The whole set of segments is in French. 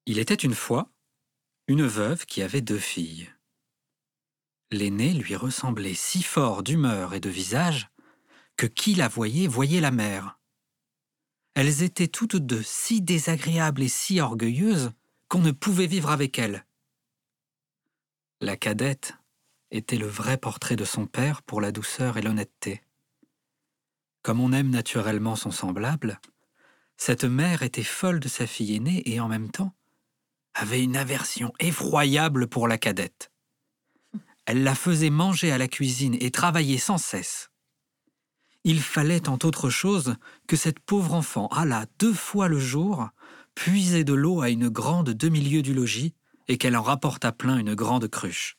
Il était une fois une veuve qui avait 2 filles. L'aînée lui ressemblait si fort d'humeur et de visage que qui la voyait la mère. Elles étaient toutes deux si désagréables et si orgueilleuses qu'on ne pouvait vivre avec elles. La cadette était le vrai portrait de son père pour la douceur et l'honnêteté. Comme on aime naturellement son semblable, cette mère était folle de sa fille aînée et en même temps avait une aversion effroyable pour la cadette. Elle la faisait manger à la cuisine et travailler sans cesse. Il fallait, entre autres choses, que cette pauvre enfant allât 2 fois le jour puiser de l'eau à une grande demi-lieue du logis et qu'elle en rapportât plein une grande cruche.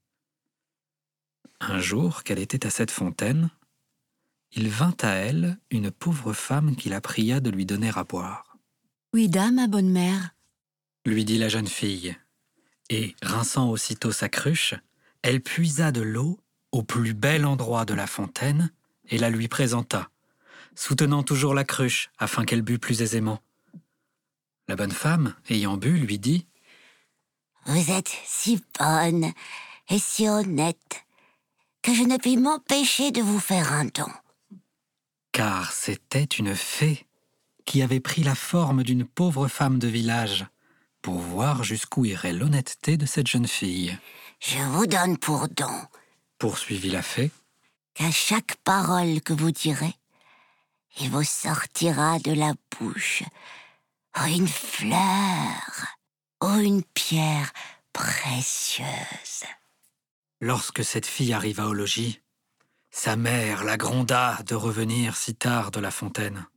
Un jour qu'elle était à cette fontaine, il vint à elle une pauvre femme qui la pria de lui donner à boire. « Oui-da, ma bonne mère, » lui dit la jeune fille, et, rinçant aussitôt sa cruche, elle puisa de l'eau au plus bel endroit de la fontaine et la lui présenta, soutenant toujours la cruche afin qu'elle bût plus aisément. La bonne femme, ayant bu, lui dit « Vous êtes si bonne et si honnête que je ne puis m'empêcher de vous faire un don. » Car c'était une fée qui avait pris la forme d'une pauvre femme de village pour voir jusqu'où irait l'honnêteté de cette jeune fille. « Je vous donne pour don, » poursuivit la fée, « qu'à chaque parole que vous direz, il vous sortira de la bouche une fleur ou une pierre précieuse. » Lorsque cette fille arriva au logis, sa mère la gronda de revenir si tard de la fontaine.